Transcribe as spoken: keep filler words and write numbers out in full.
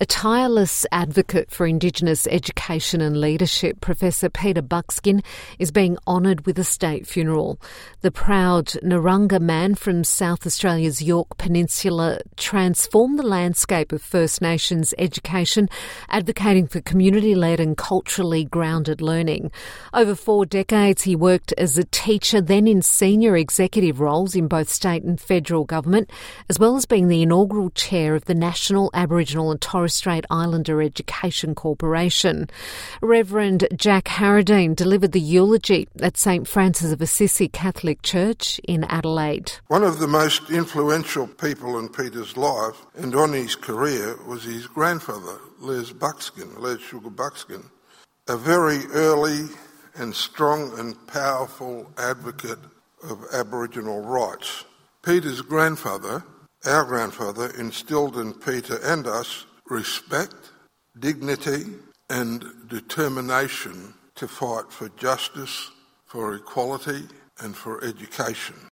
tireless advocate for Indigenous education and leadership, Professor Peter Buckskin is being honoured with a state funeral. The proud Narungga man from South Australia's Yorke Peninsula transformed the landscape of First Nations education, advocating for community-led and culturally grounded learning. Over four decades, he worked as a teacher, then in senior executive roles in both state and federal government, as well as being the inaugural chair of the National Aboriginal and Torres Strait Islander Education Corporation. Reverend Jack Harradine delivered the eulogy at St Francis of Assisi Catholic Church in Adelaide. One of the most influential people in Peter's life and on his career was his grandfather, Les Buckskin, Les Sugar Buckskin, a very early and strong and powerful advocate of Aboriginal rights. Peter's grandfather, our grandfather, instilled in Peter and us respect, dignity and determination to fight for justice, for equality and for education.